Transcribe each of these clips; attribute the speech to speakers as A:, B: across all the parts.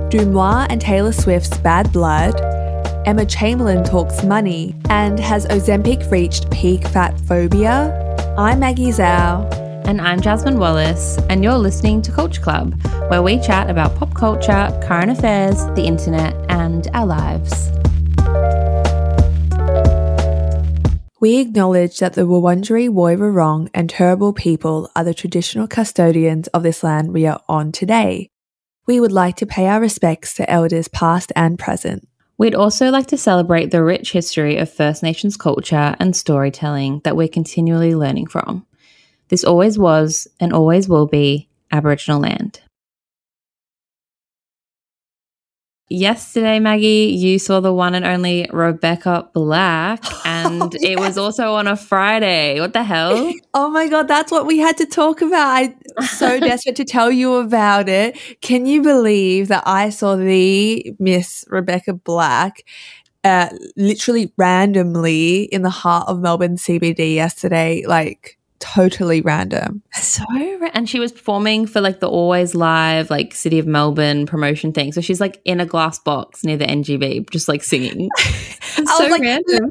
A: Dumois and Taylor Swift's Bad Blood, Emma Chamberlain talks money, and has Ozempic reached peak fat phobia? I'm Maggie Zhao.
B: And I'm Jasmine Wallace, and you're listening to Culture Club, where we chat about pop culture, current affairs, the internet, and our lives.
A: We acknowledge that the Wurundjeri Woi Wurrung and Turrbal people are the traditional custodians of this land we are on today. We would like to pay our respects to elders past and present.
B: We'd also like to celebrate the rich history of First Nations culture and storytelling that we're continually learning from. This always was and always will be Aboriginal land. Yesterday, Maggie, you saw the one and only Rebecca Black, and
A: yes.
B: It was also on a Friday. What the hell?
A: Oh my God, that's what we had to talk about. I'm so desperate to tell you about it. Can you believe that I saw the Miss Rebecca Black literally randomly in the heart of Melbourne CBD yesterday? Like, totally random.
B: And she was performing for like the Always Live like City of Melbourne promotion thing. So she's like in a glass box near the NGV just like singing.
A: I was like, random.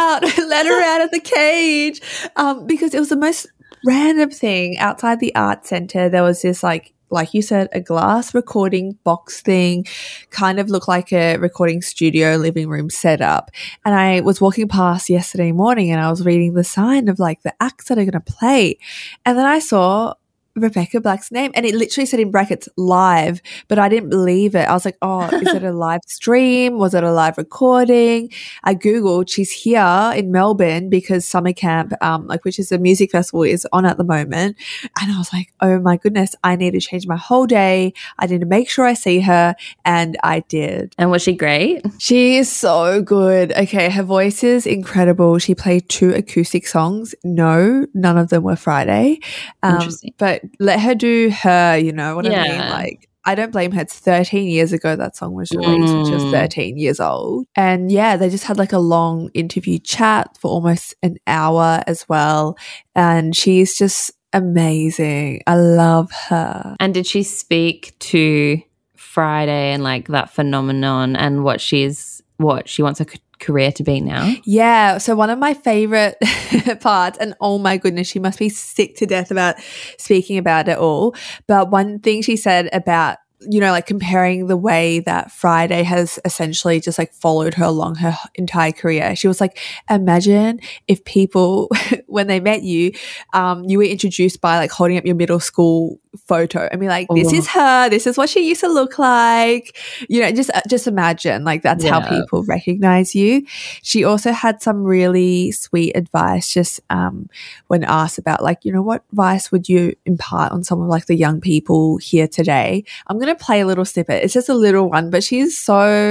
A: Let her out of the cage. Because it was the most random thing. Outside the art centre, there was this like you said, a glass recording box thing, kind of looked like a recording studio living room setup. And I was walking past yesterday morning and I was reading the sign of like the acts that are going to play. And then I saw Rebecca Black's name and it literally said in brackets live, but I didn't believe it. I was like, oh, is it a live stream? Was it a live recording? I Googled, she's here in Melbourne because Summer Camp, which is a music festival, is on at the moment. And I was like, oh my goodness, I need to change my whole day. I need to make sure I see her. And I did.
B: And was she great?
A: She is so good. Okay, her voice is incredible. She played 2 acoustic songs. No, none of them were Friday.
B: Interesting.
A: But let her do her, you know what I mean? Like, I don't blame her. It's 13 years ago that song was released, which was 13 years old. And yeah, they just had like a long interview chat for almost an hour as well. And she's just amazing. I love her.
B: And did she speak to Friday and like that phenomenon and what she wants her career to be now?
A: Yeah. So one of my favorite parts, and oh my goodness, she must be sick to death about speaking about it all. But one thing she said about, you know, like comparing the way that Friday has essentially just like followed her along her entire career. She was like, imagine if people, when they met you, you were introduced by like holding up your middle school photo and be like, this is her, this is what she used to look like. You know, just imagine like that's how people recognize you. She also had some really sweet advice just when asked about like, you know, what advice would you impart on some of like the young people here today? I'm going to play a little snippet. It's just a little one, but she's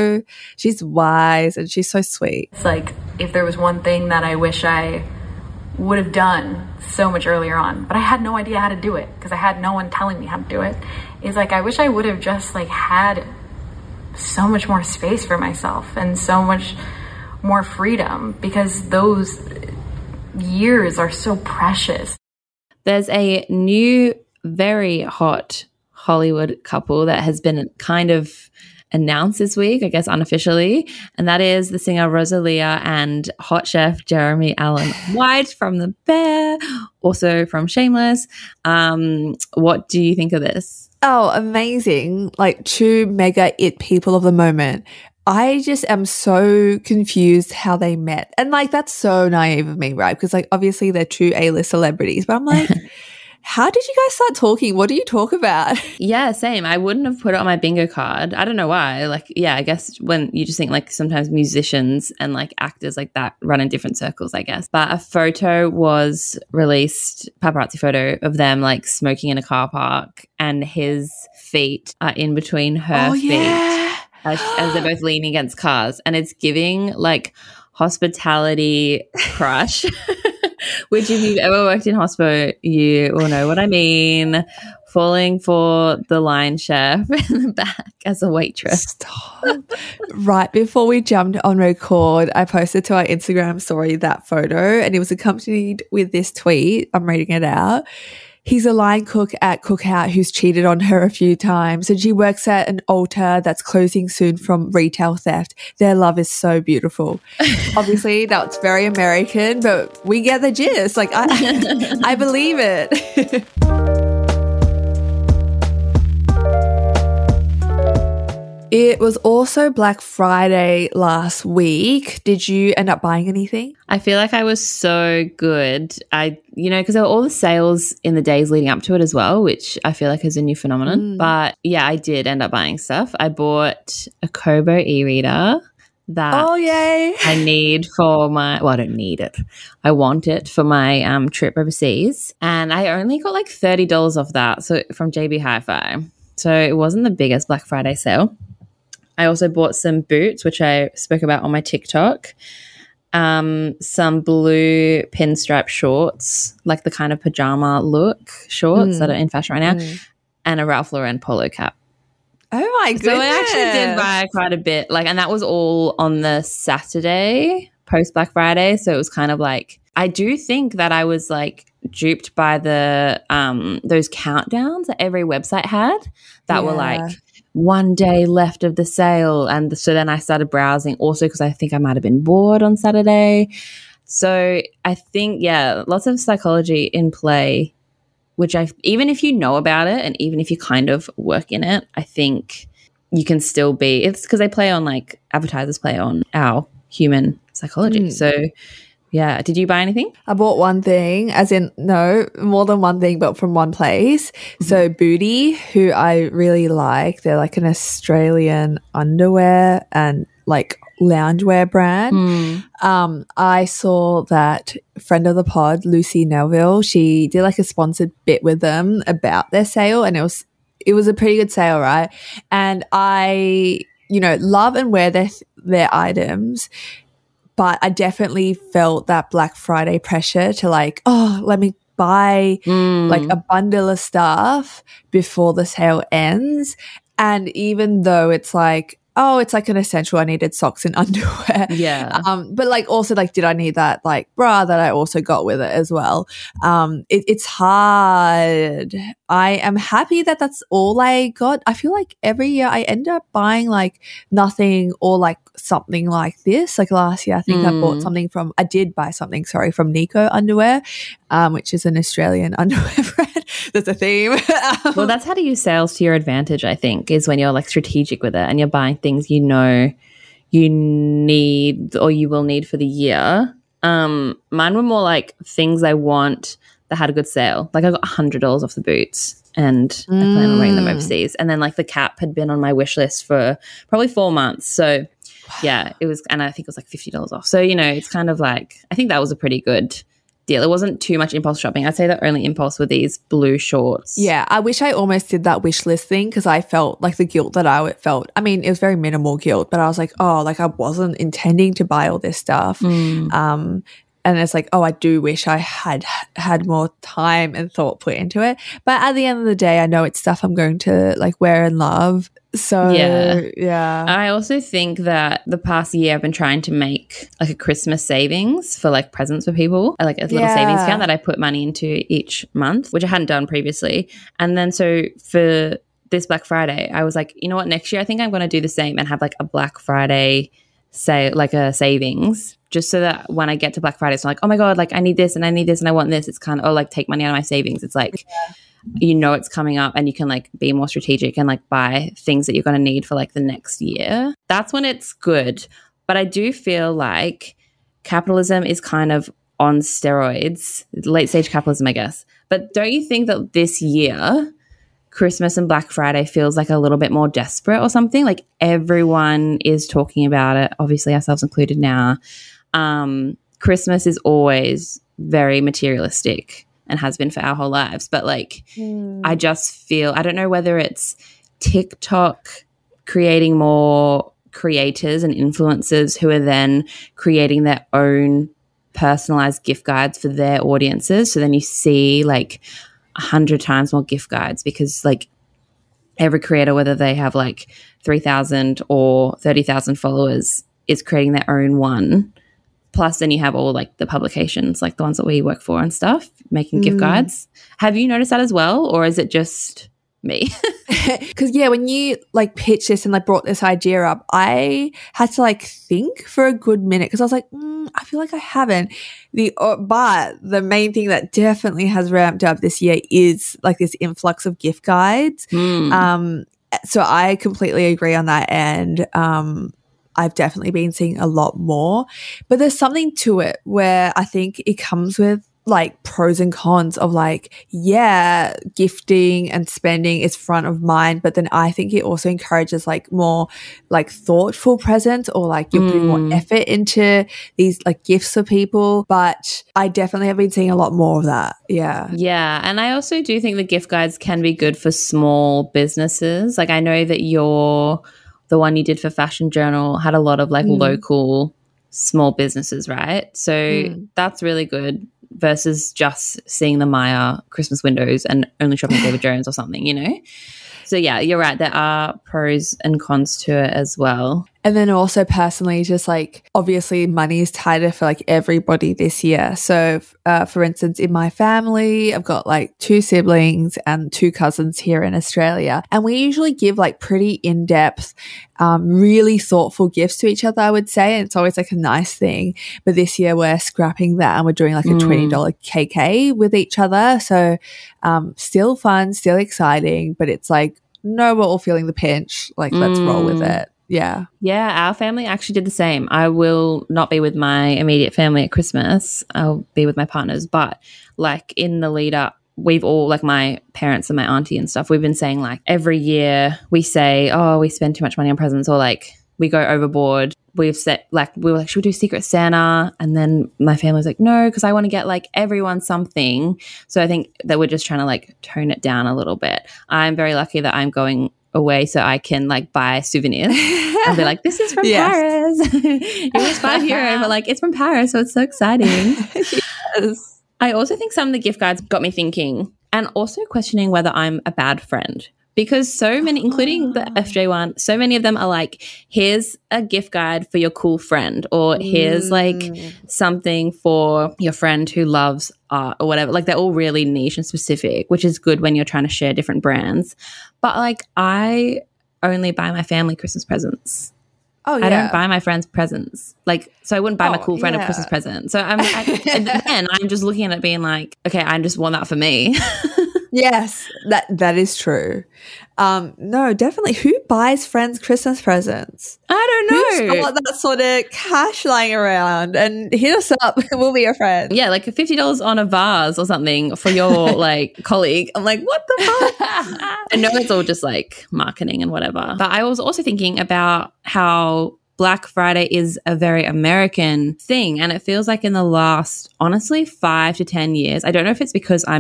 A: wise and she's so sweet.
C: It's like if there was one thing that I wish I would have done so much earlier on, but I had no idea how to do it because I had no one telling me how to do it, is like I wish I would have just like had so much more space for myself and so much more freedom, because those years are so precious.
B: There's a new, very hot Hollywood couple that has been kind of announced this week, I guess unofficially, and that is the singer Rosalia and hot chef Jeremy Allen White from The Bear, also from Shameless. What do you think of this?
A: Oh, amazing. Like 2 mega it people of the moment. I just am so confused how they met. And like that's so naive of me, right? Because like obviously they're 2 A-list celebrities, but I'm like how did you guys start talking? What do you talk about?
B: Yeah, same. I wouldn't have put it on my bingo card. I don't know why. Like, yeah, I guess when you just think like sometimes musicians and like actors like that run in different circles, I guess. But a photo was released, paparazzi photo of them like smoking in a car park, and his feet are in between her feet as they're both leaning against cars. And it's giving like hospitality crush. Which if you've ever worked in hospo, you will know what I mean. Falling for the line chef in the back as a waitress.
A: Stop. Right before we jumped on record, I posted to our Instagram story that photo, and it was accompanied with this tweet. I'm reading it out. He's a line cook at Cookout who's cheated on her a few times, and she works at an altar that's closing soon from retail theft. Their love is so beautiful. Obviously, that's very American, but we get the gist. Like, I believe it. It was also Black Friday last week. Did you end up buying anything?
B: I feel like I was so good. Because there were all the sales in the days leading up to it as well, which I feel like is a new phenomenon. But yeah, I did end up buying stuff. I bought a Kobo e-reader that
A: yay.
B: I need for I don't need it. I want it for my trip overseas. And I only got like $30 off that, so from JB Hi-Fi. So it wasn't the biggest Black Friday sale. I also bought some boots, which I spoke about on my TikTok, some blue pinstripe shorts, like the kind of pajama look shorts that are in fashion right now, and a Ralph Lauren polo cap.
A: Oh my goodness.
B: So I actually did buy quite a bit, and that was all on the Saturday post Black Friday. So it was kind of like, I do think that I was like duped by the those countdowns that every website had that were like, one day left of the sale. And so then I started browsing also because I think I might have been bored on Saturday. So I think, lots of psychology in play, which even if you know about it and even if you kind of work in it, I think you can still it's because advertisers play on our human psychology. So yeah. Did you buy anything?
A: I bought one thing, as in, no, more than one thing, but from one place. So Booty, who I really like, they're like an Australian underwear and like loungewear brand. I saw that friend of the pod, Lucy Neville, she did like a sponsored bit with them about their sale, and it was a pretty good sale, right? And I, love and wear their items. But I definitely felt that Black Friday pressure to let me buy like a bundle of stuff before the sale ends. And even though it's like, it's like an essential, I needed socks and underwear.
B: Yeah.
A: But also did I need that bra that I also got with it as well? It's hard. I am happy that that's all I got. I feel like every year I end up buying nothing or something like this. Like last year, I think I did buy something from Nico Underwear, which is an Australian underwear brand. That's a theme.
B: Well, that's how to use sales to your advantage, I think, is when you're strategic with it and you're buying things you need or you will need for the year. Mine were more things I want that had a good sale. I got $100 off the boots and I plan on wearing them overseas. And then the cap had been on my wish list for probably 4 months. So yeah, it was, and I think it was $50 off. So, it's kind of I think that was a pretty good deal. It wasn't too much impulse shopping. I'd say the only impulse were these blue shorts.
A: Yeah, I wish I almost did that wish list thing because I felt the guilt that I felt. I mean, it was very minimal guilt, but I was I wasn't intending to buy all this stuff. And it's I do wish I had more time and thought put into it. But at the end of the day, I know it's stuff I'm going to wear and love. So yeah.
B: I also think that the past year I've been trying to make a Christmas savings for presents for people, a little savings account that I put money into each month, which I hadn't done previously. And then so for this Black Friday, I was you know what, next year I think I'm going to do the same and have a Black Friday a savings, just so that when I get to Black Friday, it's not oh my God, I need this and I need this and I want this. It's kind of take money out of my savings. It's it's coming up and you can be more strategic and buy things that you're going to need for the next year. That's when it's good. But I do feel capitalism is kind of on steroids, late stage capitalism, I guess. But don't you think that this year Christmas and Black Friday feels a little bit more desperate or something? Everyone is talking about it, obviously ourselves included now. Christmas is always very materialistic and has been for our whole lives. But I just feel, I don't know whether it's TikTok creating more creators and influencers who are then creating their own personalized gift guides for their audiences. So then you see 100 times more gift guides because every creator, whether they have 3,000 or 30,000 followers, is creating their own one. Plus then you have all the publications, the ones that we work for and stuff, making gift guides. Have you noticed that as well, or is it just me?
A: Because when you like pitched this and like brought this idea up, I had to like think for a good minute because I was like, I feel like I haven't. But the main thing that definitely has ramped up this year is like this influx of gift guides. So I completely agree on that, and I've definitely been seeing a lot more. But there's something to it where I think it comes with like pros and cons of like, gifting and spending is front of mind, but then I think it also encourages like more like thoughtful presents, or like you're putting more effort into these like gifts for people. But I definitely have been seeing a lot more of that.
B: Yeah. And I also do think the gift guides can be good for small businesses. Like I know that the one you did for Fashion Journal had a lot of like local small businesses, right? So that's really good versus just seeing the Maya Christmas windows and only shopping David Jones or something, you know? So yeah, you're right. There are pros and cons to it as well.
A: And then also personally, just like obviously money is tighter for like everybody this year. So for instance, in my family, I've got like 2 siblings and 2 cousins here in Australia. And we usually give like pretty in-depth, really thoughtful gifts to each other, I would say. And it's always like a nice thing. But this year we're scrapping that and we're doing like a $20 KK with each other. So still fun, still exciting, but it's like, no, we're all feeling the pinch. Like, let's roll with it. Yeah.
B: Yeah, our family actually did the same. I will not be with my immediate family at Christmas. I'll be with my partners. But like in the lead up, we've all, like my parents and my auntie and stuff, we've been saying like every year we say, oh, we spend too much money on presents, or like we go overboard. We've said like, we were like, should we do Secret Santa? And then my family's like, no, because I want to get like everyone something. So I think that we're just trying to like tone it down a little bit. I'm very lucky that I'm going away so I can like buy souvenirs and be like, this is from Paris. It was €5, but like it's from Paris, so it's so exciting.
A: Yes.
B: I also think some of the gift guides got me thinking and also questioning whether I'm a bad friend, because so many, including the FJ one, so many of them are like, here's a gift guide for your cool friend, or here's like something for your friend who loves art or whatever. Like they're all really niche and specific, which is good when you're trying to share different brands. But like I only buy my family Christmas presents.
A: Oh, yeah.
B: I don't buy my friends presents. Like, so I wouldn't buy my cool friend a Christmas present. So and then I'm just looking at it being like, okay, I just want that for me.
A: Yes, that is true. No, definitely. Who buys friends Christmas presents?
B: I don't know.
A: Who's got that sort of cash lying around? And hit us up. We'll be your friend.
B: Yeah, like $50 on a vase or something for your like colleague. I'm like, what the fuck? I know it's all just like marketing and whatever. But I was also thinking about how Black Friday is a very American thing. And it feels like in the last, honestly, 5 to 10 years, I don't know if it's because I'm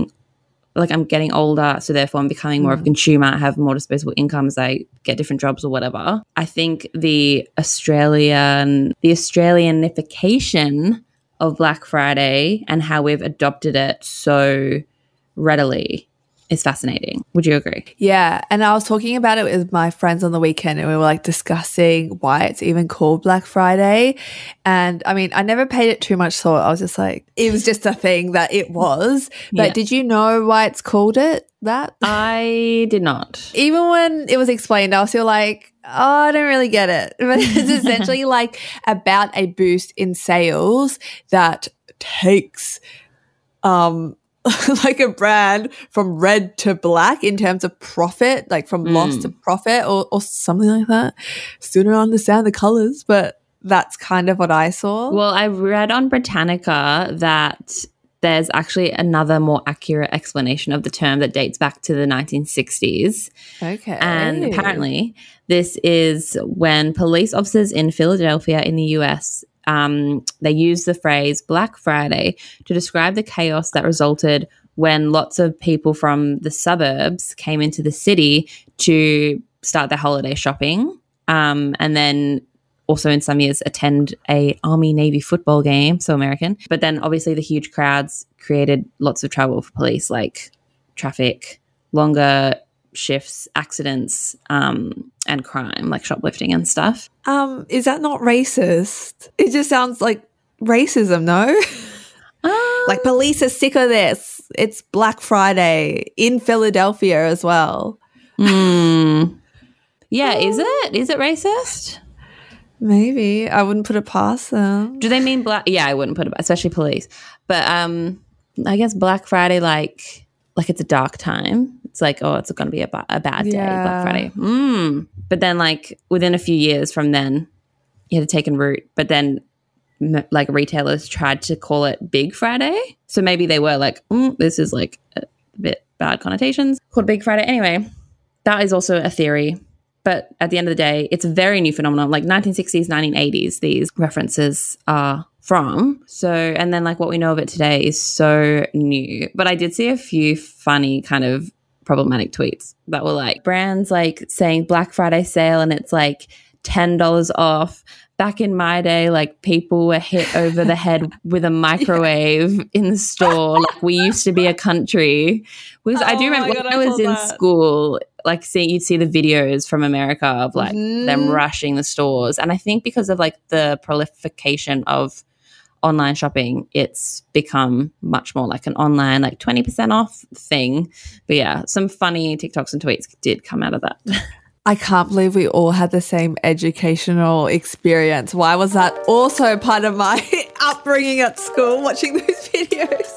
B: getting older, so therefore I'm becoming more of a consumer. I have more disposable income as I get different jobs or whatever. I think the Australianification of Black Friday and how we've adopted it so readily is fascinating. Would you agree?
A: Yeah. And I was talking about it with my friends on the weekend, and we were like discussing why it's even called Black Friday. And I mean, I never paid it too much thought. I was just like, it was just a thing that it was. But did you know why it's called that?
B: I did not.
A: Even when it was explained, I was still like, oh, I don't really get it. But it's essentially like about a boost in sales that takes like a brand from red to black in terms of profit, like from loss to profit or something like that. Still don't understand the colors, but that's kind of what I saw.
B: Well, I read on Britannica that there's actually another more accurate explanation of the term that dates back to the 1960s.
A: Okay.
B: And apparently this is when police officers in Philadelphia in the US they used the phrase Black Friday to describe the chaos that resulted when lots of people from the suburbs came into the city to start their holiday shopping, and then also in some years attend a Army-Navy football game, so American. But then obviously the huge crowds created lots of trouble for police, like traffic, longer shifts, accidents, and crime, like shoplifting and stuff.
A: Is that not racist? It just sounds like racism, no? Like, police are sick of this. It's Black Friday in Philadelphia as well.
B: Yeah, is it? Is it racist?
A: Maybe. I wouldn't put it past them.
B: Do they mean black? Yeah, I wouldn't put it, especially police. But I guess Black Friday, like it's a dark time. It's like, oh, it's going to be a bad day, Black Friday. But then, like, within a few years from then, it had taken root. But then, like, retailers tried to call it Big Friday. So maybe they were like, this is like a bit bad connotations. Called Big Friday. Anyway, that is also a theory. But at the end of the day, it's a very new phenomenon. Like 1960s, 1980s, these references are from. So, and then like what we know of it today is so new. But I did see a few funny kind of problematic tweets that were like brands like saying Black Friday sale and it's like $10 off. Back in my day, like people were hit over the head with a microwave in the store. Like we used to be a country. Because I do remember when I was in school, like you'd see the videos from America of like them rushing the stores. And I think because of like the proliferation of online shopping, it's become much more like an online, like 20% off thing. But yeah, some funny TikToks and tweets did come out of that.
A: I can't believe we all had the same educational experience. Why was that also part of my upbringing at school, watching those videos?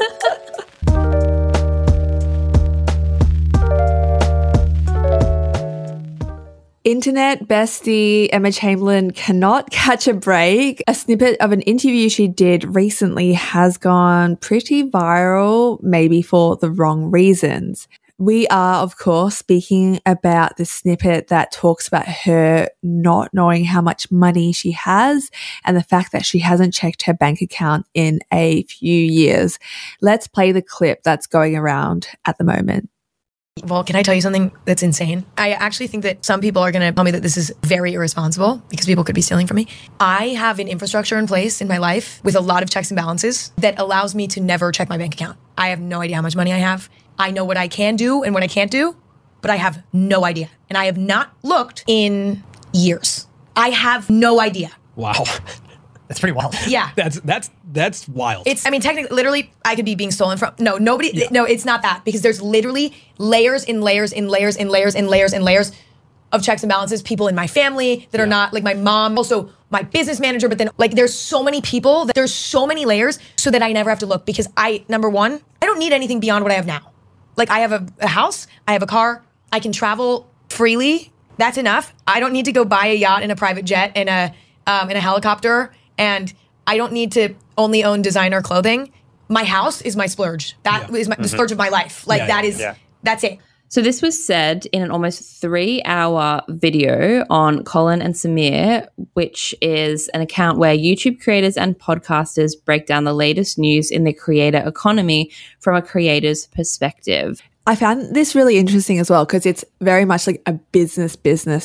A: Internet bestie Emma Chamberlain cannot catch a break. A snippet of an interview she did recently has gone pretty viral, maybe for the wrong reasons. We are, of course, speaking about the snippet that talks about her not knowing how much money she has and the fact that she hasn't checked her bank account in a few years. Let's play the clip that's going around at the moment.
D: Well, can I tell you something that's insane? I actually think that some people are going to tell me that this is very irresponsible because people could be stealing from me. I have an infrastructure in place in my life with a lot of checks and balances that allows me to never check my bank account. I have no idea how much money I have. I know what I can do and what I can't do, but I have no idea. And I have not looked in years. I have no idea.
E: Wow. That's pretty wild.
D: Yeah.
E: That's wild.
D: Technically, literally, I could be being stolen from. No, nobody. Yeah. No, it's not that because there's literally layers and layers and layers and layers and layers and layers of checks and balances. People in my family that are not like my mom, also my business manager. But then like there's so many people that there's so many layers so that I never have to look because number one, I don't need anything beyond what I have now. Like I have a house, I have a car, I can travel freely. That's enough. I don't need to go buy a yacht and a private jet and a helicopter. And I don't need to only own designer clothing. My house is my splurge. That is the splurge of my life. Like that's it.
B: So this was said in an almost 3-hour video on Colin and Samir, which is an account where YouTube creators and podcasters break down the latest news in the creator economy from a creator's perspective.
A: I found this really interesting as well because it's very much like a business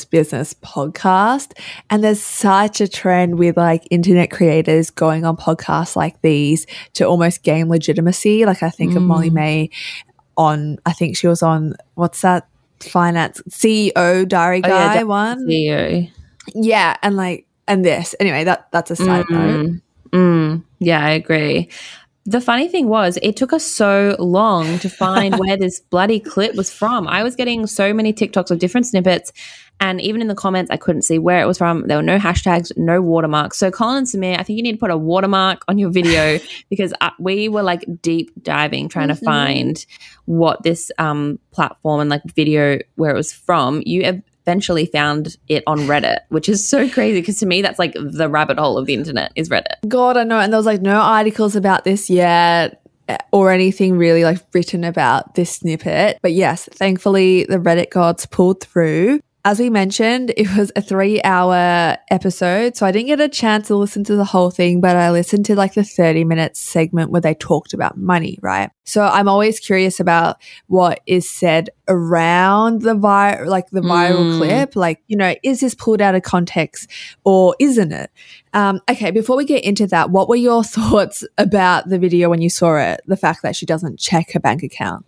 A: podcast. And there's such a trend with like internet creators going on podcasts like these to almost gain legitimacy. Like I think of Molly May I think she was on, what's that finance CEO diary guy one?
B: CEO.
A: Yeah. And this. Anyway, that's a side note.
B: Yeah, I agree. The funny thing was it took us so long to find where this bloody clip was from. I was getting so many TikToks of different snippets and even in the comments, I couldn't see where it was from. There were no hashtags, no watermarks. So Colin and Samir, I think you need to put a watermark on your video because we were like deep diving trying to find what this platform and like video where it was from. You eventually found it on Reddit, which is so crazy because to me that's like the rabbit hole of the internet is Reddit.
A: God, I know. And there was like no articles about this yet or anything really like written about this snippet. But yes, thankfully the Reddit gods pulled through. As we mentioned, it was a 3-hour episode, so I didn't get a chance to listen to the whole thing, but I listened to like the 30-minute segment where they talked about money, right? So I'm always curious about what is said around the viral clip. Like, you know, is this pulled out of context or isn't it? Okay, before we get into that, what were your thoughts about the video when you saw it? The fact that she doesn't check her bank account.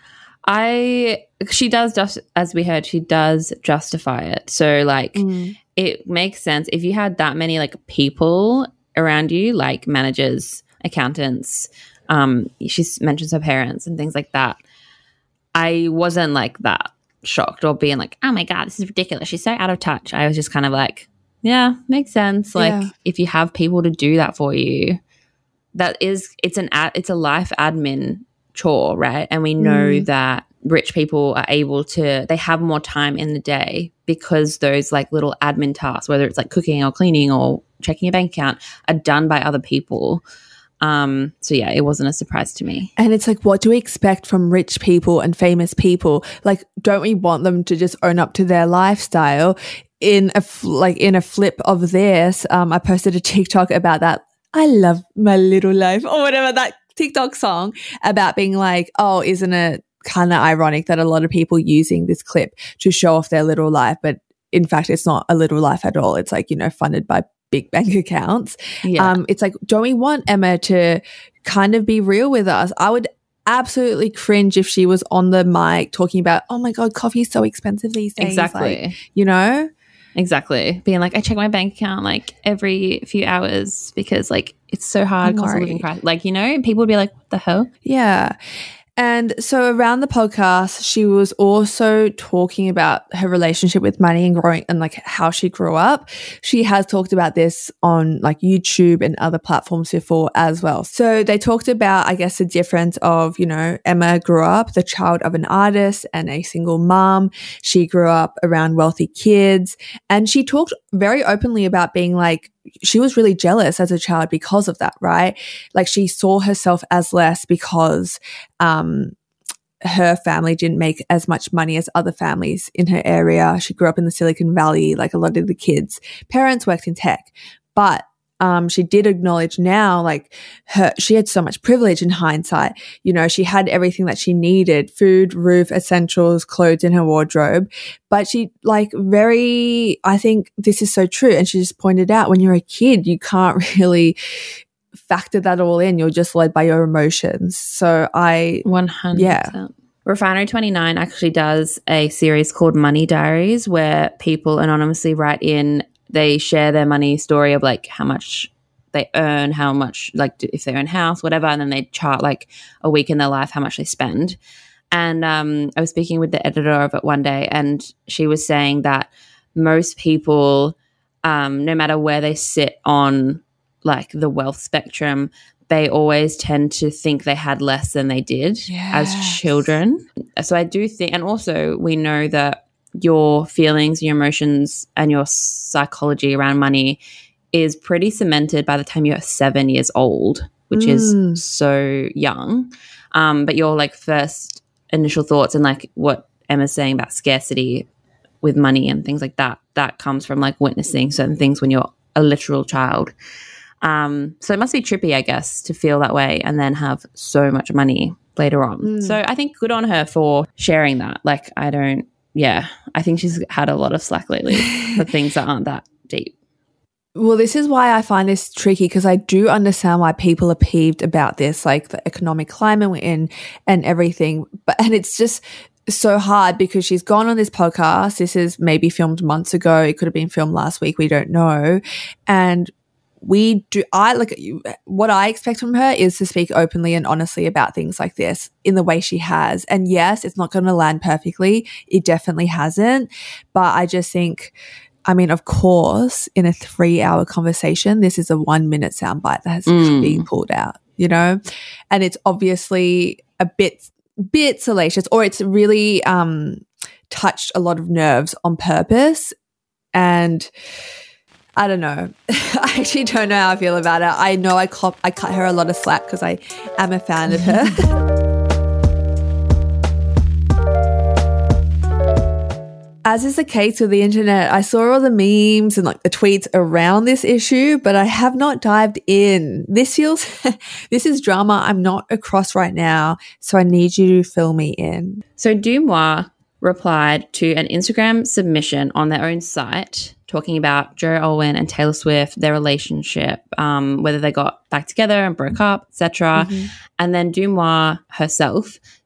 B: She does, just as we heard, she does justify it. So like it makes sense if you had that many like people around you, like managers, accountants, She mentions her parents and things like that. I wasn't like that shocked or being like, oh my God, this is ridiculous. She's so out of touch. I was just kind of like, yeah, makes sense. Like if you have people to do that for you, it's a life admin chore, right? And we know that rich people are able to, they have more time in the day because those like little admin tasks, whether it's like cooking or cleaning or checking a bank account, are done by other people. So yeah, it wasn't a surprise to me.
A: And it's like, what do we expect from rich people and famous people? Like, don't we want them to just own up to their lifestyle? In a flip of this, I posted a TikTok about that. I love my little life, or whatever, that TikTok song about being like, oh, isn't it kind of ironic that a lot of people using this clip to show off their little life, but in fact, it's not a little life at all. It's like, funded by big bank accounts. Yeah. It's like, don't we want Emma to kind of be real with us? I would absolutely cringe if she was on the mic talking about, oh my God, coffee is so expensive these days.
B: Exactly.
A: Like,
B: Exactly. Being like, I check my bank account like every few hours because like it's so hard, cost of living price. Like, people would be like, what the hell?
A: Yeah. And so around the podcast, she was also talking about her relationship with money and growing and like how she grew up. She has talked about this on like YouTube and other platforms before as well. So they talked about, I guess, the difference of, Emma grew up the child of an artist and a single mom. She grew up around wealthy kids, and she talked very openly about being like, she was really jealous as a child because of that, right? Like she saw herself as less because her family didn't make as much money as other families in her area. She grew up in the Silicon Valley, like a lot of the kids' parents worked in tech. But she did acknowledge now, like she had so much privilege in hindsight. She had everything that she needed, food, roof, essentials, clothes in her wardrobe. But she I think this is so true. And she just pointed out, when you're a kid, you can't really factor that all in. You're just led by your emotions. So
B: 100%.
A: Yeah.
B: Refinery 29 actually does a series called Money Diaries where people anonymously write in. They share their money story of like how much they earn, how much, like if they own a house, whatever, and then they chart like a week in their life, how much they spend. And I was speaking with the editor of it one day, and she was saying that most people, no matter where they sit on like the wealth spectrum, they always tend to think they had less than they did as children. So I do think, and also we know that your feelings, your emotions, and your psychology around money is pretty cemented by the time you're 7 years old, which is so young. But your like first initial thoughts and like what Emma's saying about scarcity with money and things like that, that comes from like witnessing certain things when you're a literal child. So it must be trippy, I guess, to feel that way and then have so much money later on. So I think good on her for sharing that. Like I think she's had a lot of slack lately for things that aren't that deep.
A: Well, this is why I find this tricky, because I do understand why people are peeved about this, like the economic climate we're in and everything. And it's just so hard because she's gone on this podcast. This is maybe filmed months ago. It could have been filmed last week. We don't know. And what I expect from her is to speak openly and honestly about things like this in the way she has. And yes, it's not going to land perfectly. It definitely hasn't. But I just think, of course, in a 3-hour conversation, this is a 1-minute soundbite that has been pulled out, and it's obviously a bit salacious, or it's really touched a lot of nerves on purpose. And I don't know. I actually don't know how I feel about it. I know I cut her a lot of slack because I am a fan of her. As is the case with the internet, I saw all the memes and like the tweets around this issue, but I have not dived in. This is drama I'm not across right now, so I need you to fill me in.
B: So Dumois replied to an Instagram submission on their own site talking about Joe Alwyn and Taylor Swift, their relationship, whether they got back together and broke up, etc. And then Dumois herself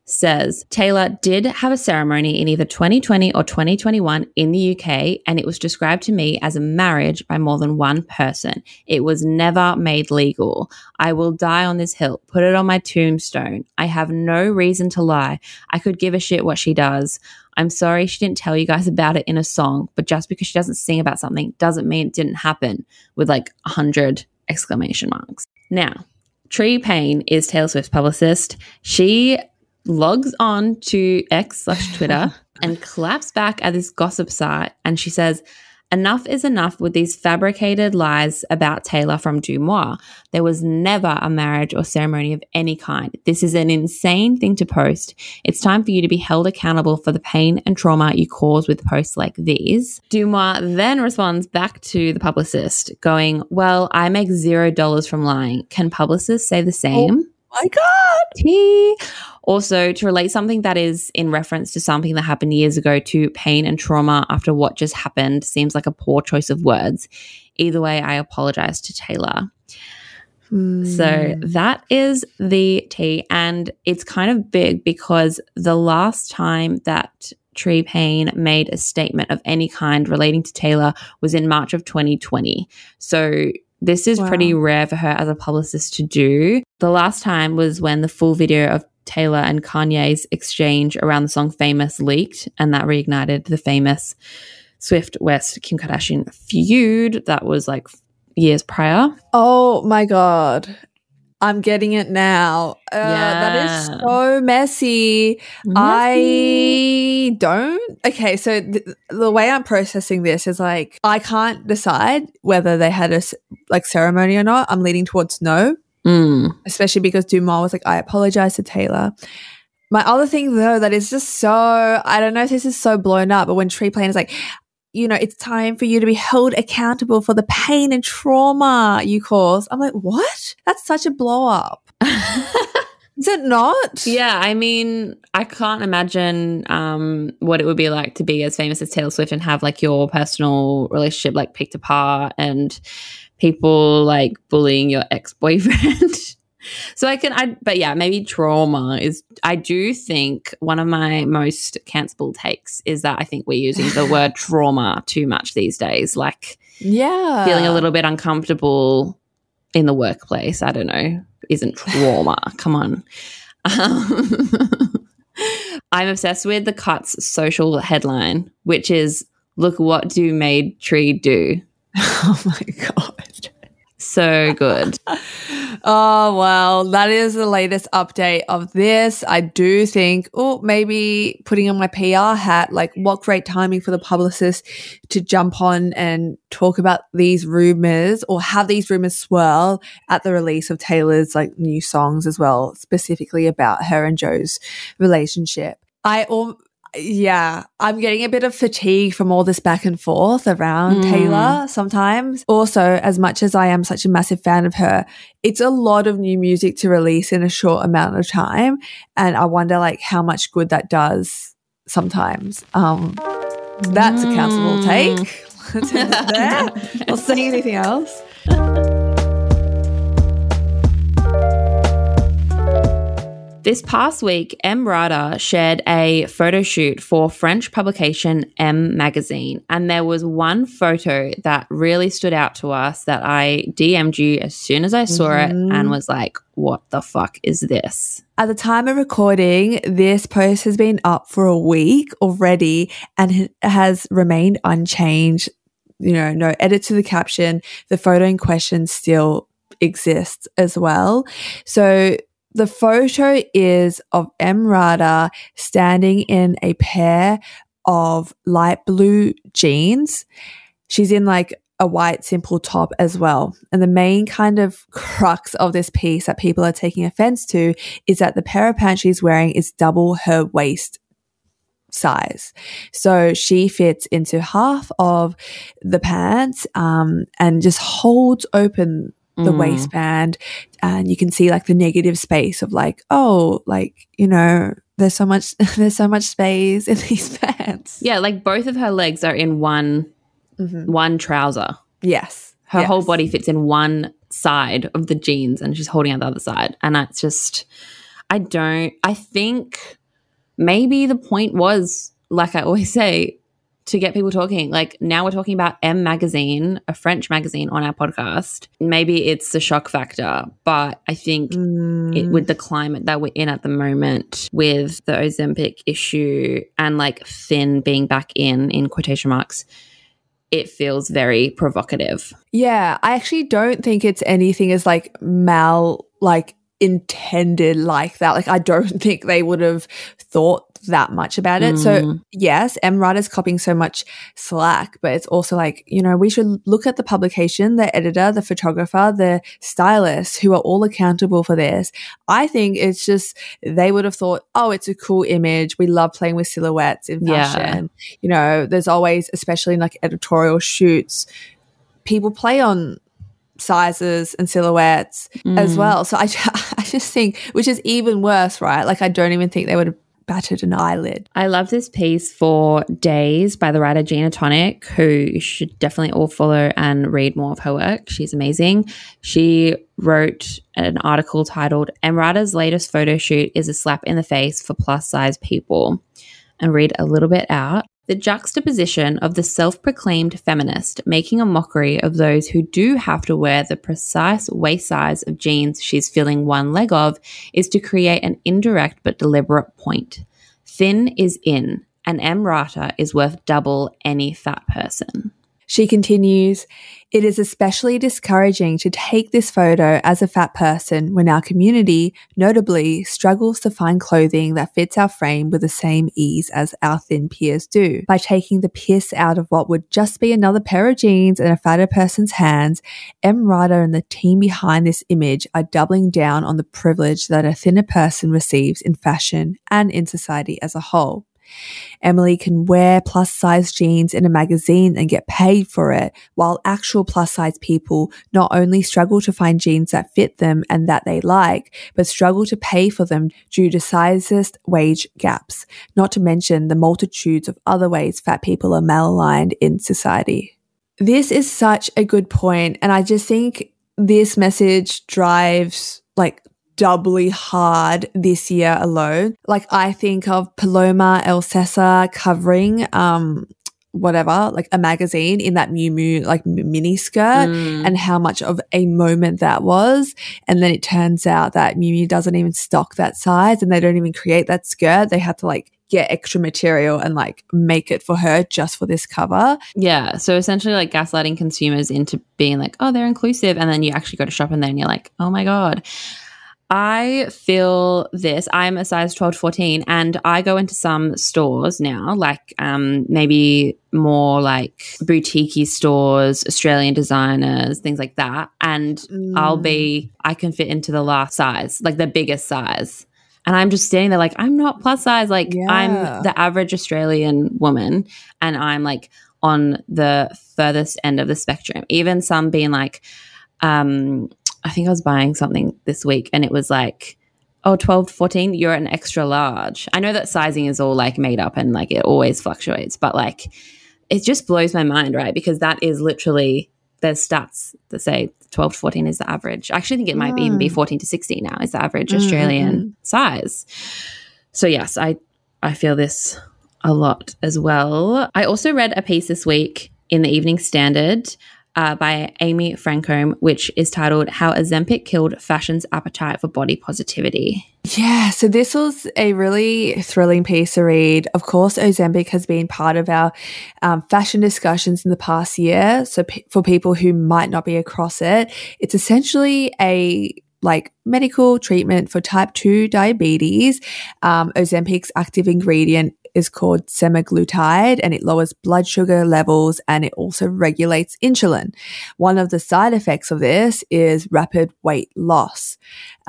B: says, Taylor did have a ceremony in either 2020 or 2021 in the UK, and it was described to me as a marriage by more than one person. It was never made legal. I will die on this hill. Put it on my tombstone. I have no reason to lie. I could give a shit what she does. I'm sorry she didn't tell you guys about it in a song, but just because she doesn't sing about something doesn't mean it didn't happen, with like 100 exclamation marks. Now, Tree Payne is Taylor Swift's publicist. She logs on to X/Twitter and claps back at this gossip site, and she says, enough is enough with these fabricated lies about Taylor from Dumois. There was never a marriage or ceremony of any kind. This is an insane thing to post. It's time for you to be held accountable for the pain and trauma you cause with posts like these. Dumois then responds back to the publicist going, well, I make $0 from lying. Can publicists say the same?
A: Oh my God.
B: Tea. Also, to relate something that is in reference to something that happened years ago to pain and trauma after what just happened seems like a poor choice of words. Either way, I apologize to Taylor. So that is the tea, and it's kind of big because the last time that Tree Payne made a statement of any kind relating to Taylor was in March of 2020. So this is pretty rare for her as a publicist to do. The last time was when the full video of Taylor and Kanye's exchange around the song Famous leaked, and that reignited the famous Swift-West Kim Kardashian feud that was like years prior.
A: Oh my God. I'm getting it now. That is so messy. I don't. Okay, so the way I'm processing this is like I can't decide whether they had a ceremony or not. I'm leaning towards no, especially because Dumois was like, I apologize to Taylor. My other thing though that is just so, I don't know if this is so blown up, but when Tree Payne is like, you know, it's time for you to be held accountable for the pain and trauma you cause. I'm like, what? That's such a blow up. Is it not?
B: Yeah, I mean, I can't imagine what it would be like to be as famous as Taylor Swift and have like your personal relationship like picked apart and people like bullying your ex-boyfriend. So but yeah, maybe trauma is, I do think one of my most cancelable takes is that I think we're using the word trauma too much these days. Like,
A: yeah,
B: feeling a little bit uncomfortable in the workplace, I don't know, isn't trauma. Come on. I'm obsessed with the Cut's social headline, which is, look what do made Tree do.
A: Oh my God.
B: So good.
A: Oh, well, that is the latest update of this. I do think, maybe putting on my PR hat, like what great timing for the publicist to jump on and talk about these rumors or have these rumors swirl at the release of Taylor's like new songs as well, specifically about her and Joe's relationship. I'm getting a bit of fatigue from all this back and forth around Taylor sometimes. Also, as much as I am such a massive fan of her, it's a lot of new music to release in a short amount of time. And I wonder like how much good that does sometimes. That's a cancelable take. Not saying anything else.
B: This past week, M. Rada shared a photo shoot for French publication M Magazine, and there was one photo that really stood out to us that I DM'd you as soon as I saw it and was like, what the fuck is this?
A: At the time of recording, this post has been up for a week already and has remained unchanged. You know, no edit to the caption. The photo in question still exists as well. So the photo is of M. Rada standing in a pair of light blue jeans. She's in like a white simple top as well. And the main kind of crux of this piece that people are taking offense to is that the pair of pants she's wearing is double her waist size. So she fits into half of the pants and just holds open the waistband, and you can see like the negative space of like, oh, like, you know, there's so much space in these pants.
B: Yeah, like both of her legs are in one trouser.
A: Yes.
B: Her whole body fits in one side of the jeans and she's holding out the other side. And it's just, I think maybe the point was, like I always say, to get people talking. Like now we're talking about M Magazine, a French magazine, on our podcast. Maybe it's the shock factor, but I think with the climate that we're in at the moment, with the Ozempic issue and like Finn being back in quotation marks, it feels very provocative.
A: Yeah, I actually don't think it's anything as like intended like that. Like I don't think they would have thought that much about it. So yes, Emrata's copying so much slack, but it's also like, you know, we should look at the publication, the editor, the photographer, the stylist, who are all accountable for this. I think it's just they would have thought, oh, it's a cool image. We love playing with silhouettes in fashion. Yeah. You know, there's always, especially in like editorial shoots, people play on sizes and silhouettes as well. So I just think, which is even worse, right? Like I don't even think they would have batted an eyelid.
B: I love this piece for Days by the writer Gina Tonic, who you should definitely all follow and read more of her work. She's amazing. She wrote an article titled Emrata's latest photo shoot is a slap in the face for plus size people, and read a little bit out. The juxtaposition of the self-proclaimed feminist making a mockery of those who do have to wear the precise waist size of jeans she's filling one leg of is to create an indirect but deliberate point. Thin is in, and Emrata is worth double any fat person.
A: She continues, it is especially discouraging to take this photo as a fat person when our community, notably, struggles to find clothing that fits our frame with the same ease as our thin peers do. By taking the piss out of what would just be another pair of jeans in a fatter person's hands, Emrata and the team behind this image are doubling down on the privilege that a thinner person receives in fashion and in society as a whole. Emily can wear plus size jeans in a magazine and get paid for it, while actual plus size people not only struggle to find jeans that fit them and that they like, but struggle to pay for them due to sizist wage gaps, not to mention the multitudes of other ways fat people are malaligned in society. This is such a good point, and I just think this message drives like doubly hard this year alone. Like I think of Paloma El Cesar covering like a magazine in that Miu Miu like mini skirt and how much of a moment that was. And then it turns out that Miu Miu doesn't even stock that size and they don't even create that skirt. They had to like get extra material and like make it for her just for this cover.
B: Yeah. So essentially like gaslighting consumers into being like, oh, they're inclusive. And then you actually go to shop and then you're like, oh my God. I feel this. I'm a size 12 to 14 and I go into some stores now, like maybe more like boutique-y stores, Australian designers, things like that. And I can fit into the last size, like the biggest size. And I'm just standing there like, I'm not plus size. Like I'm the average Australian woman and I'm like on the furthest end of the spectrum. Even some being like, I think I was buying something this week and it was like, oh, 12 to 14, you're an extra large. I know that sizing is all like made up and like it always fluctuates, but like it just blows my mind, right? Because that is literally, there's stats that say 12 to 14 is the average. I actually think it might even be 14 to 16 now is the average Australian size. So yes, I feel this a lot as well. I also read a piece this week in the Evening Standard by Amy Francombe, which is titled How Ozempic Killed Fashion's Appetite for Body Positivity.
A: Yeah, so this was a really thrilling piece to read. Of course, Ozempic has been part of our fashion discussions in the past year. So for people who might not be across it, it's essentially a like medical treatment for type 2 diabetes. Ozempic's active ingredient is called semaglutide and it lowers blood sugar levels and it also regulates insulin. One of the side effects of this is rapid weight loss.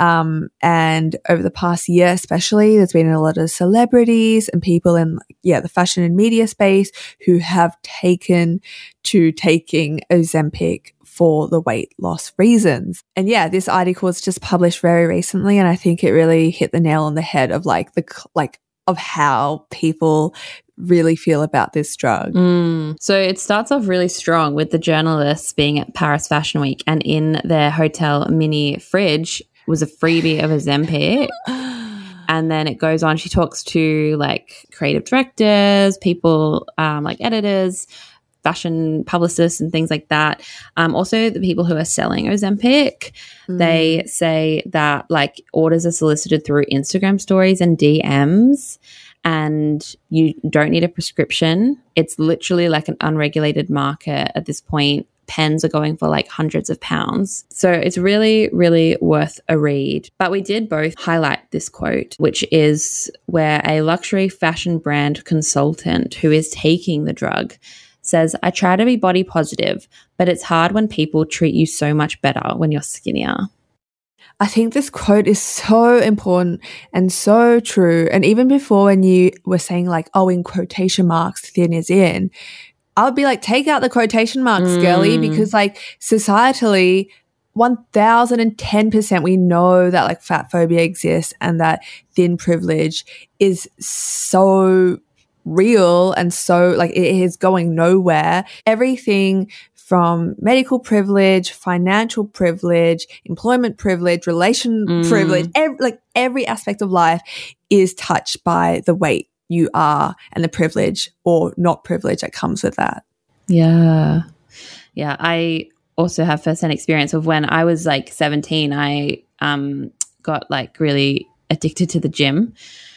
A: And over the past year especially, there's been a lot of celebrities and people in the fashion and media space who have taken to taking Ozempic for the weight loss reasons. And yeah, this article was just published very recently and I think it really hit the nail on the head of of how people really feel about this drug.
B: So it starts off really strong with the journalists being at Paris Fashion Week and in their hotel mini fridge was a freebie of Ozempic. And then it goes on. She talks to like creative directors, people like editors, fashion publicists and things like that. Also the people who are selling Ozempic, they say that like orders are solicited through Instagram stories and DMs, and you don't need a prescription. It's literally like an unregulated market at this point. Pens are going for like hundreds of pounds. So it's really, really worth a read. But we did both highlight this quote, which is where a luxury fashion brand consultant who is taking the drug says, I try to be body positive, but it's hard when people treat you so much better when you're skinnier.
A: I think this quote is so important and so true. And even before, when you were saying like, oh, in quotation marks, thin is in, I would be like, take out the quotation marks, girly, because like societally, 1000% we know that like fat phobia exists and that thin privilege is so real and so like it is going nowhere. Everything from medical privilege, financial privilege, employment privilege, relation privilege, every aspect of life is touched by the weight you are and the privilege or not privilege that comes with that.
B: Yeah. Yeah. I also have firsthand experience of when I was like 17, I got like really addicted to the gym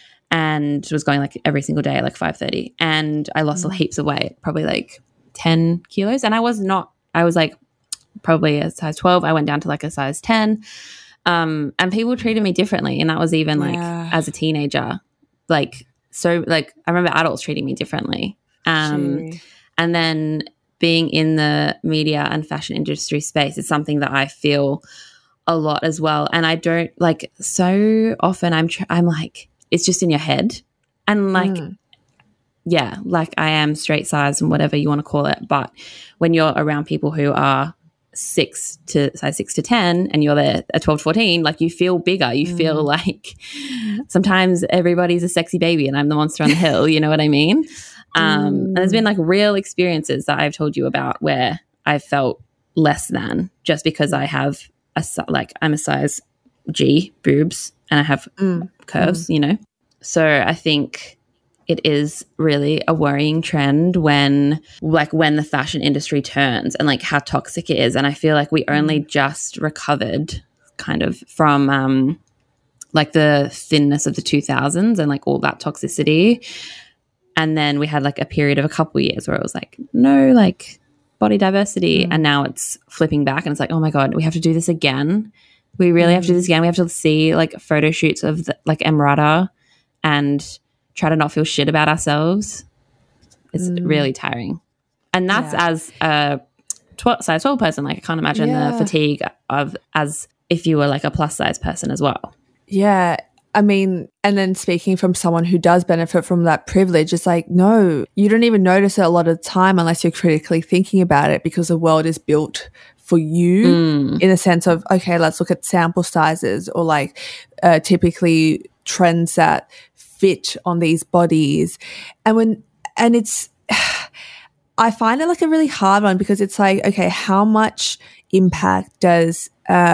B: and was going like every single day at like 5:30, and I lost heaps of weight, probably like 10 kilos. And I was like probably a size 12. I went down to like a size 10. And people treated me differently. And that was even like as a teenager, like, so like I remember adults treating me differently. And then being in the media and fashion industry space is something that I feel a lot as well. And I don't like, so often I'm like, it's just in your head. And like, yeah, like I am straight size and whatever you want to call it. But when you're around people who are size 6 to 10 and you're there at 12 to 14, like you feel bigger. You feel like sometimes everybody's a sexy baby and I'm the monster on the hill. You know what I mean? And there's been like real experiences that I've told you about where I felt less than just because I have I'm a size G boobs and I have curves, you know? So I think it is really a worrying trend when the fashion industry turns and like how toxic it is. And I feel like we only just recovered kind of from like the thinness of the 2000s and like all that toxicity. And then we had like a period of a couple of years where it was like, no, like body diversity. And now it's flipping back and it's like, oh my God, we have to do this again. We really have to do this again. We have to see like photo shoots of like Emrata and try to not feel shit about ourselves. It's really tiring. And that's as a size 12 person. Like I can't imagine the fatigue of as if you were like a plus size person as well.
A: Yeah. I mean, and then speaking from someone who does benefit from that privilege, it's like, no, you don't even notice it a lot of the time unless you're critically thinking about it because the world is built for you in the sense of, okay, let's look at sample sizes or like typically trends that fit on these bodies. And it's, I find it like a really hard one because it's like, okay, how much impact does,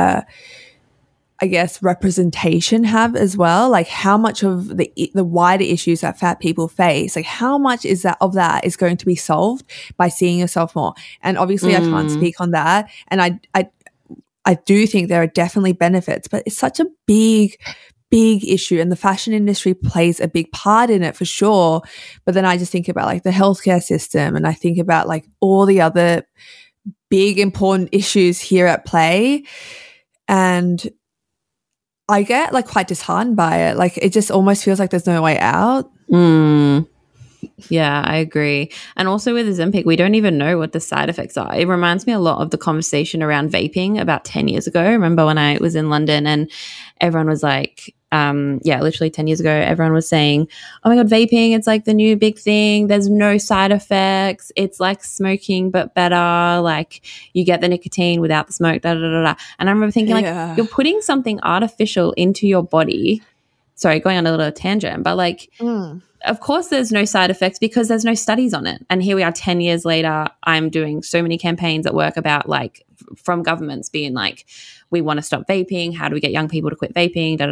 A: I guess, representation have as well? Like how much of the wider issues that fat people face, like how much is that is going to be solved by seeing yourself more? And obviously I can't speak on that. And I do think there are definitely benefits, but it's such a big issue and the fashion industry plays a big part in it for sure. But then I just think about like the healthcare system and I think about like all the other big important issues here at play. And I get like quite disheartened by it. Like it just almost feels like there's no way out.
B: Yeah, I agree. And also with Ozempic, we don't even know what the side effects are. It reminds me a lot of the conversation around vaping about 10 years ago. Remember when I was in London and everyone was like, literally 10 years ago, everyone was saying, oh my God, vaping, it's like the new big thing. There's no side effects. It's like smoking, but better. Like you get the nicotine without the smoke, da, da, da, da. And I remember thinking like, you're putting something artificial into your body. Sorry, going on a little tangent, but like, of course there's no side effects because there's no studies on it. And here we are 10 years later, I'm doing so many campaigns at work about like from governments being like, we want to stop vaping. How do we get young people to quit vaping? Da, da,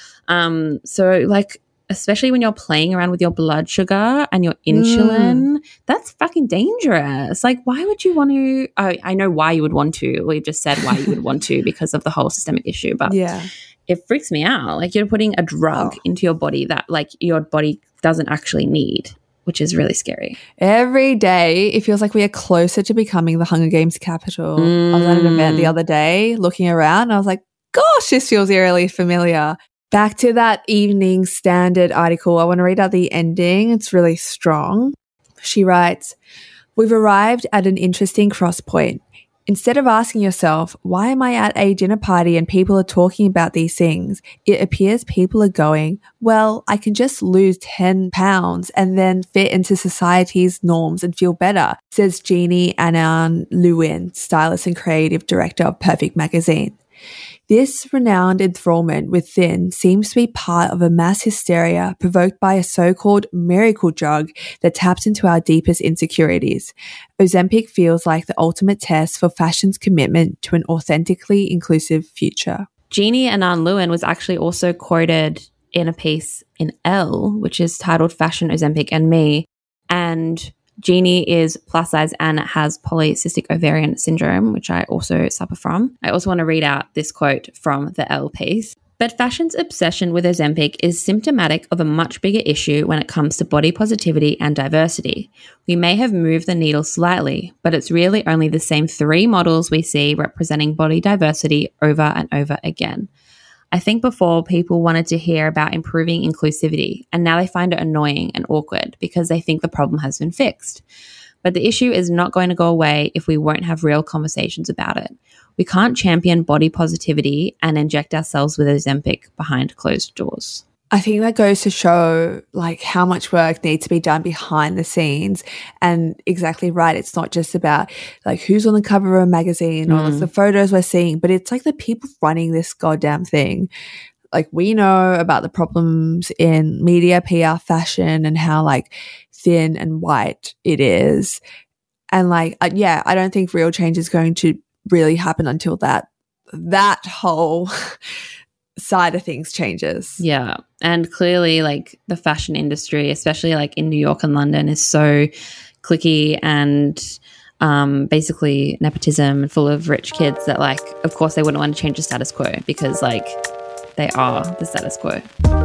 B: da. So like, especially when you're playing around with your blood sugar and your insulin, that's fucking dangerous. Like, why would you want to? I know why you would want to. We've just said why you would want to because of the whole systemic issue. But it freaks me out. Like, you're putting a drug into your body that like your body doesn't actually need, which is really scary.
A: Every day, it feels like we are closer to becoming the Hunger Games capital. I was at an event the other day looking around and I was like, gosh, this feels eerily familiar. Back to that Evening Standard article, I want to read out the ending. It's really strong. She writes, "We've arrived at an interesting crosspoint. Instead of asking yourself, why am I at a dinner party and people are talking about these things? It appears people are going, well, I can just lose 10 pounds and then fit into society's norms and feel better," says Jeannie Annan Lewin, stylist and creative director of Perfect Magazine. This renowned enthrallment with thin seems to be part of a mass hysteria provoked by a so-called miracle drug that taps into our deepest insecurities. Ozempic feels like the ultimate test for fashion's commitment to an authentically inclusive future.
B: Jeannie Annan Lewin was actually also quoted in a piece in Elle, which is titled Fashion, Ozempic and Me. And Jeannie is plus size and has polycystic ovarian syndrome, which I also suffer from. I also want to read out this quote from the Elle piece. "But fashion's obsession with Ozempic is symptomatic of a much bigger issue when it comes to body positivity and diversity. We may have moved the needle slightly, but it's really only the same 3 models we see representing body diversity over and over again. I think before people wanted to hear about improving inclusivity, and now they find it annoying and awkward because they think the problem has been fixed. But the issue is not going to go away if we won't have real conversations about it. We can't champion body positivity and inject ourselves with Ozempic behind closed doors."
A: I think that goes to show like how much work needs to be done behind the scenes. And exactly right. It's not just about like who's on the cover of a magazine or the photos we're seeing, but it's like the people running this goddamn thing. Like we know about the problems in media, PR, fashion, and how like thin and white it is. And like, I don't think real change is going to really happen until that whole side of things changes.
B: Yeah. And clearly like the fashion industry, especially like in New York and London, is so cliquey and basically nepotism and full of rich kids that like, of course they wouldn't want to change the status quo because like they are the status quo.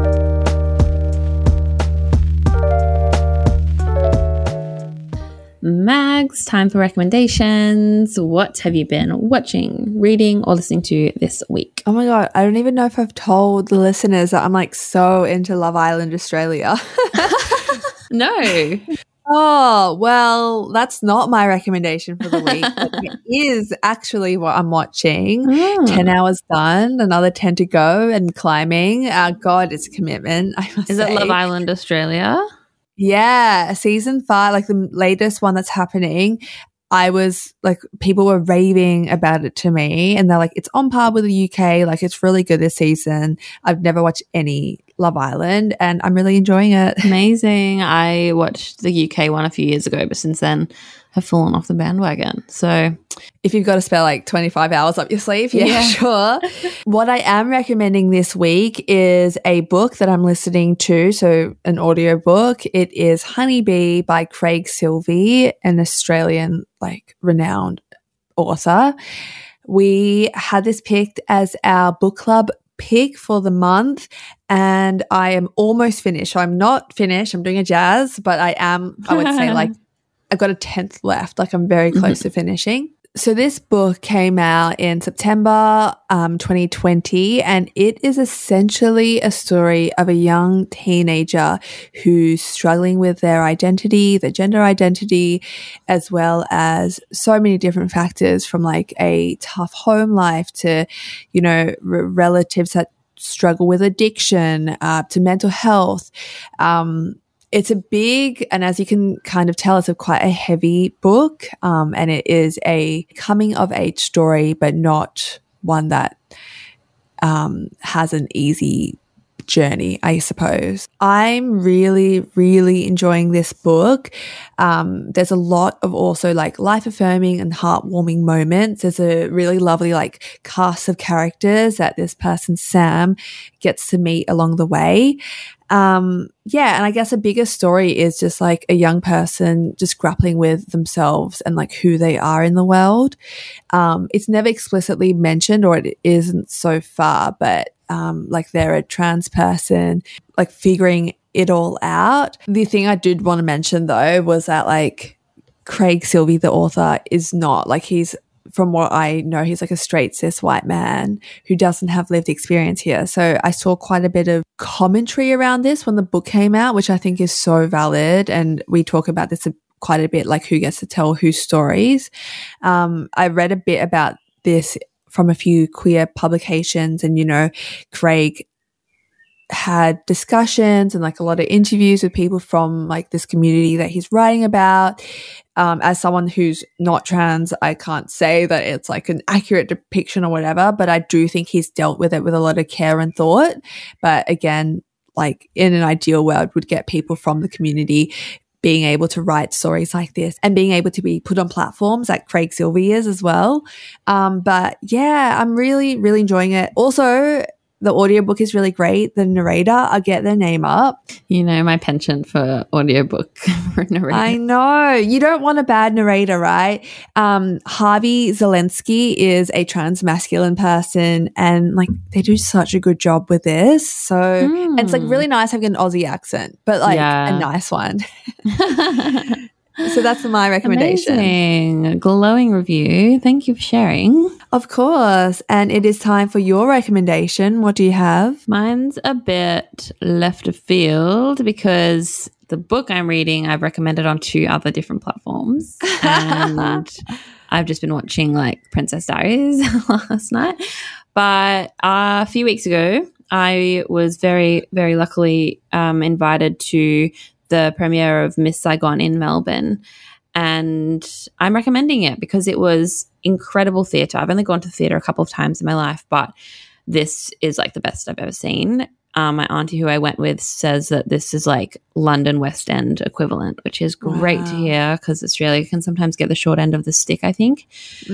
B: Mags, time for recommendations. What have you been watching, reading, or listening to this week?
A: Oh my God, I don't even know if I've told the listeners that I'm like so into Love Island Australia.
B: No.
A: Oh, well, that's not my recommendation for the week. But it is actually what I'm watching. 10 hours done, another 10 to go and climbing. God, it's a commitment, I must say.
B: Is it Love Island Australia?
A: Yeah, season 5, like the latest one that's happening. I was like, people were raving about it to me and they're like, it's on par with the UK. Like, it's really good this season. I've never watched any Love Island and I'm really enjoying it.
B: Amazing. I watched the UK one a few years ago, but since then have fallen off the bandwagon. So
A: if you've got to spare like 25 hours up your sleeve, yeah, sure. What I am recommending this week is a book that I'm listening to, so an audio book. It is Honeybee by Craig Silvey, an Australian like renowned author. We had this picked as our book club pick for the month and I am almost finished. So I'm not finished. I'm doing a jazz, but I would say like I've got a 10th left. Like I'm very close to finishing. So this book came out in September 2020 and it is essentially a story of a young teenager who's struggling with their identity, their gender identity, as well as so many different factors from like a tough home life to, you know, relatives that struggle with addiction, to mental health. It's a big, and as you can kind of tell, it's quite a heavy book, and it is a coming of age story, but not one that has an easy journey, I suppose. I'm really, really enjoying this book. There's a lot of also like life affirming and heartwarming moments. There's a really lovely like cast of characters that this person, Sam, gets to meet along the way. Yeah, and I guess a bigger story is just like a young person just grappling with themselves and like who they are in the world. It's never explicitly mentioned, or it isn't so far, but like they're a trans person, like figuring it all out. The thing I did want to mention though was that like Craig Silvey, the author, is not like, he's, from what I know, he's like a straight cis white man who doesn't have lived experience here. So I saw quite a bit of commentary around this when the book came out, which I think is so valid. And we talk about this quite a bit, like who gets to tell whose stories. I read a bit about this from a few queer publications, and, you know, Craig had discussions and like a lot of interviews with people from like this community that he's writing about. As someone who's not trans, I can't say that it's like an accurate depiction or whatever, but I do think he's dealt with it with a lot of care and thought. But again, like in an ideal world, would get people from the community being able to write stories like this and being able to be put on platforms like Craig Silvey is as well. But yeah, I'm really, really enjoying it. Also, the audiobook is really great. The narrator, I'll get their name up.
B: You know, my penchant for audiobook narrator.
A: I know. You don't want a bad narrator, right? Harvey Zelensky is a trans masculine person, and like they do such a good job with this. So and it's like really nice having an Aussie accent, but like a nice one. So that's my recommendation.
B: Amazing. Glowing review. Thank you for sharing.
A: Of course. And it is time for your recommendation. What do you have?
B: Mine's a bit left of field because the book I'm reading I've recommended on 2 other different platforms. And I've just been watching like Princess Diaries last night. But a few weeks ago, I was very, very luckily invited to the premiere of Miss Saigon in Melbourne, and I'm recommending it because it was incredible theatre. I've only gone to theatre a couple of times in my life, but this is like the best I've ever seen. My auntie who I went with says that this is like London West End equivalent, which is great to hear because Australia can sometimes get the short end of the stick, I think.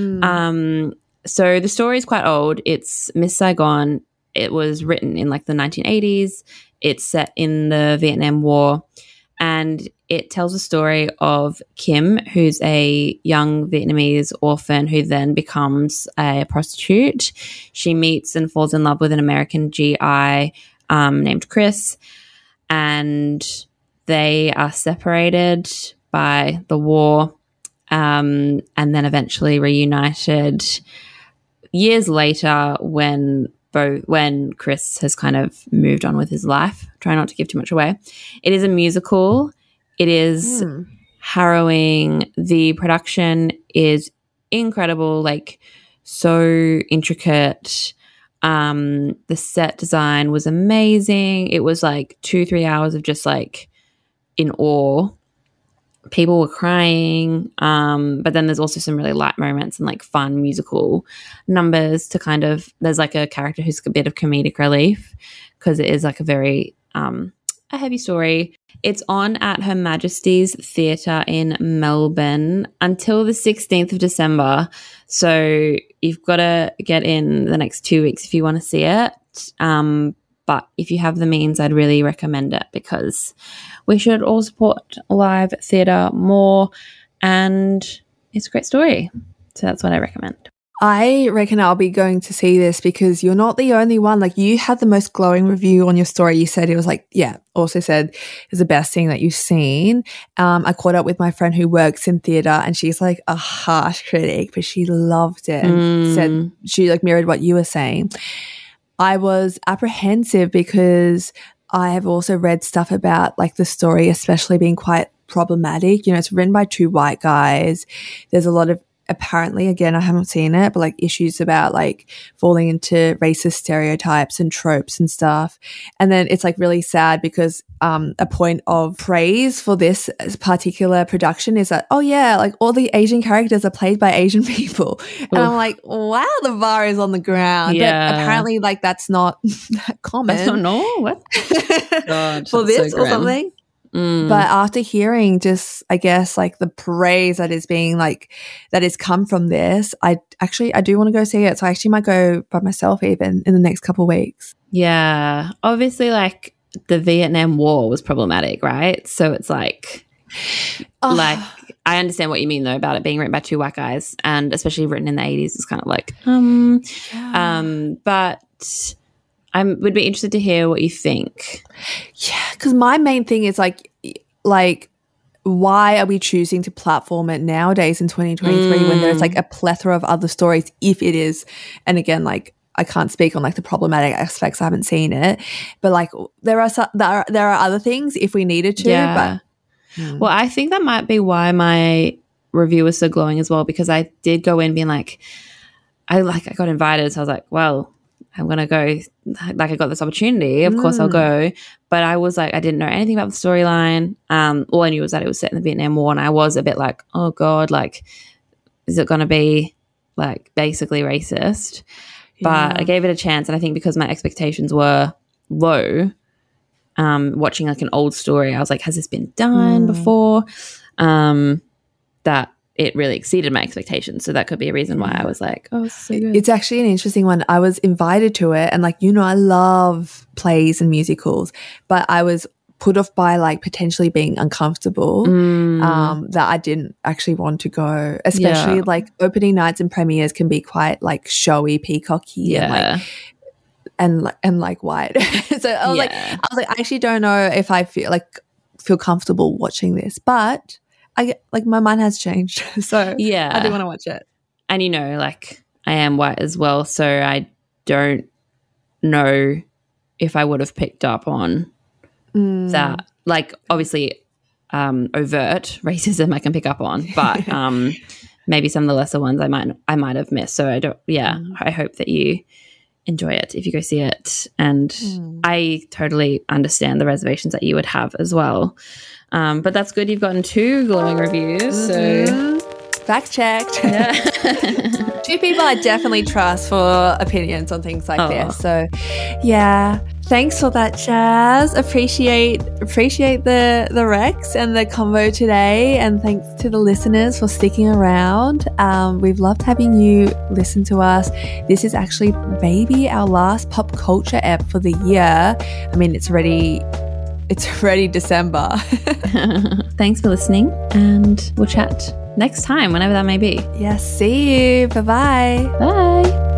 B: So the story is quite old. It's Miss Saigon. It was written in like the 1980s. It's set in the Vietnam War. And it tells a story of Kim, who's a young Vietnamese orphan who then becomes a prostitute. She meets and falls in love with an American GI named Chris, and they are separated by the war and then eventually reunited years later when Chris has kind of moved on with his life. Try not to give too much away. It is a musical. It is harrowing. The production is incredible, like so intricate. The set design was amazing. It was like 2-3 hours of just like in awe. People were crying, but then there's also some really light moments and like fun musical numbers to kind of, there's like a character who's a bit of comedic relief because it is like a very a heavy story. It's on at Her Majesty's Theatre in Melbourne until the 16th of December. So you've got to get in the next 2 weeks if you want to see it. But if you have the means, I'd really recommend it because we should all support live theatre more, and it's a great story. So that's what I recommend.
A: I reckon I'll be going to see this because you're not the only one. Like, you had the most glowing review on your story. You said it was like, also said it's the best thing that you've seen. I caught up with my friend who works in theatre, and she's like a harsh critic, but she loved it and said she like mirrored what you were saying. I was apprehensive because I have also read stuff about like the story, especially being quite problematic. You know, it's written by 2 white guys. There's a lot of apparently, again, I haven't seen it, but like issues about like falling into racist stereotypes and tropes and stuff. And then it's like really sad because a point of praise for this particular production is that, oh yeah, like all the Asian characters are played by Asian people. And I'm like, wow, the bar is on the ground.
B: Yeah.
A: But apparently like that's not that common.
B: That's not normal. What? God,
A: for
B: that's
A: this
B: so
A: or
B: grim.
A: something. But after hearing just, I guess, like the praise that is being like, that has come from this, I do want to go see it. So I actually might go by myself even in the next couple of weeks.
B: Yeah. Obviously, like the Vietnam War was problematic, right? So it's like, like I understand what you mean though about it being written by two white guys, and especially written in the 80s. It's kind of like, but I would be interested to hear what you think.
A: Yeah, because my main thing is like why are we choosing to platform it nowadays in 2023 when there's like a plethora of other stories, if it is, and again, like I can't speak on like the problematic aspects, I haven't seen it, but like there are other things if we needed to.
B: Yeah. Well, I think that might be why my review was so glowing as well, because I did go in being like I got invited, so I was like, well, I'm going to go, like I got this opportunity, of course I'll go. But I was like, I didn't know anything about the storyline. All I knew was that it was set in the Vietnam War, and I was a bit like, oh God, like, is it going to be like basically racist? But I gave it a chance, and I think because my expectations were low, watching like an old story, I was like, has this been done before? That it really exceeded my expectations. So that could be a reason why I was like, oh, this is so good.
A: It's actually an interesting one. I was invited to it, and like, you know, I love plays and musicals, but I was put off by like potentially being uncomfortable, that I didn't actually want to go, especially like opening nights and premieres can be quite like showy, peacocky, and like white. So I was like, I actually don't know if I feel comfortable watching this, but my mind has changed. So I do want to watch it.
B: And, you know, like I am white as well, so I don't know if I would have picked up on that. Like, obviously, overt racism I can pick up on, but maybe some of the lesser ones I might have missed. So I hope that you enjoy it if you go see it. And I totally understand the reservations that you would have as well. But that's good. You've gotten 2 glowing reviews. So
A: fact checked. Yeah. 2 people I definitely trust for opinions on things like this. So yeah. Thanks for that, Chaz. Appreciate the recs and the convo today, and thanks to the listeners for sticking around. We've loved having you listen to us. This is actually maybe our last pop culture ep for the year. I mean, it's already December.
B: Thanks for listening, and we'll chat next time, whenever that may be.
A: Yes, see you. Bye-bye.
B: Bye.